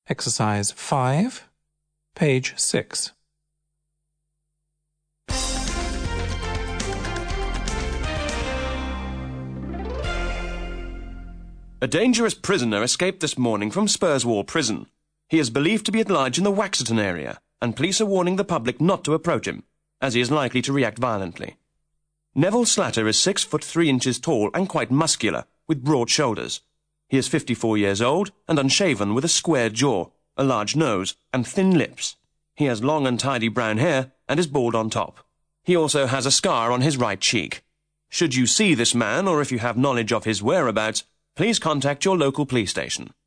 Exercise 5, page 6. A dangerous prisoner escaped this morning from Spurswall Prison. He is believed to be at large in the Waxerton area, and police are warning the public not to approach him, as he is likely to react violently. Neville Slatter is 6 foot 3 inches tall and quite muscular, with broad shoulders. He is 54 years old and unshaven, with a square jaw, a large nose, and thin lips. He has long and tidy brown hair and is bald on top. He also has a scar on his right cheek. Should you see this man, or if you have knowledge of his whereabouts, please contact your local police station.